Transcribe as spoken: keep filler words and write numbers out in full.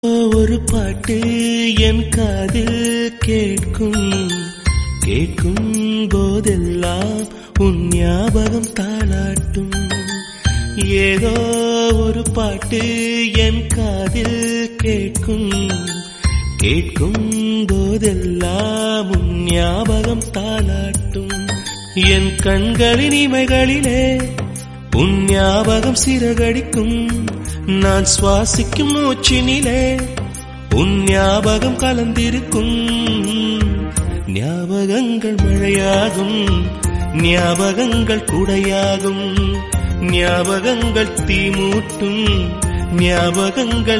ஒரு பாட்டு என் காதில் கேட்கும் கேட்கும் போதெல்லாம் உன் ஞாபகம் தாளாட்டும். ஏதோ ஒரு பாட்டு என் காதில் கேட்கும் கேட்கும் போதெல்லாம் உன் ஞாபகம் தாளாட்டும். என் கண்களின் இமைகளிலே உன் ஞாபகம் சிறகடிக்கும். நான் சுவாசிக்கும் மூச்சினிலே உன் ஞாபகம் கலந்திருக்கும். ஞாபகங்கள் மழையாகும், ஞாபகங்கள் குடையாகும், ஞாபகங்கள் தீமூட்டும், ஞாபகங்கள்